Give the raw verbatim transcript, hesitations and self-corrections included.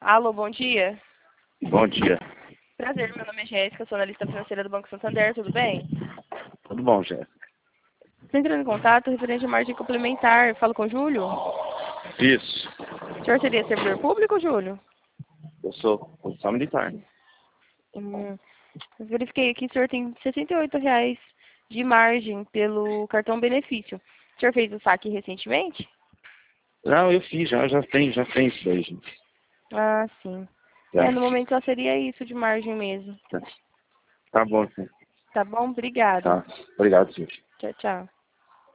Alô, bom dia. Bom dia. Prazer, meu nome é Jéssica, sou analista financeira do Banco Santander, tudo bem? Tudo bom, Jéssica? Estou entrando em contato referente à margem complementar. Falo com o Júlio? Isso. O senhor seria servidor público, Júlio? Eu sou policial militar. Hum, eu verifiquei aqui, o senhor tem sessenta e oito reais de margem pelo cartão benefício. O senhor fez o saque recentemente? Não, eu fiz, já, já tem, já tem isso aí, gente. Ah, sim. Já. É, no momento só seria isso de margem mesmo. Tá bom, sim. Tá bom? Obrigada. Tá. Obrigado, senhor. Tchau, tchau.